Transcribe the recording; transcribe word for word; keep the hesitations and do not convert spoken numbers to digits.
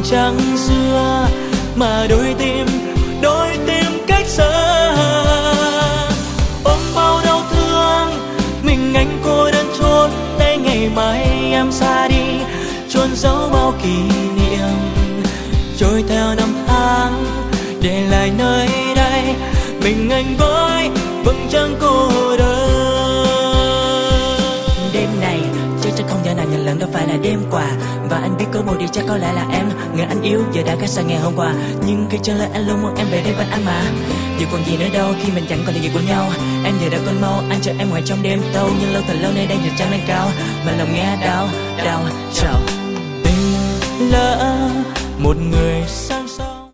trăng xưa, mà đôi tim đôi tim cách xa. Ôm bao đau thương mình anh cô đơn trốn đây, ngày mai em xa đi chôn giấu bao kỷ niệm, trôi theo năm tháng để lại nơi đây mình anh với vầng trăng cô đơn. Đêm này chắc chắc không thể nào nhận lẫn, đâu phải là đêm qua, và anh biết có một điều chắc có lẽ là em, người anh yêu giờ đã khác xa ngày hôm qua. Nhưng khi trở lại anh luôn muốn em về đây bên anh mà, giờ còn gì nữa đâu khi mình chẳng còn là gì của nhau. Em giờ đã còn mau anh chờ em ngoài trong đêm tâu, nhưng lâu thật lâu nay đây nhật trăng lên cao mà lòng nghe đau đau. Chào tình lỡ một người sang sông.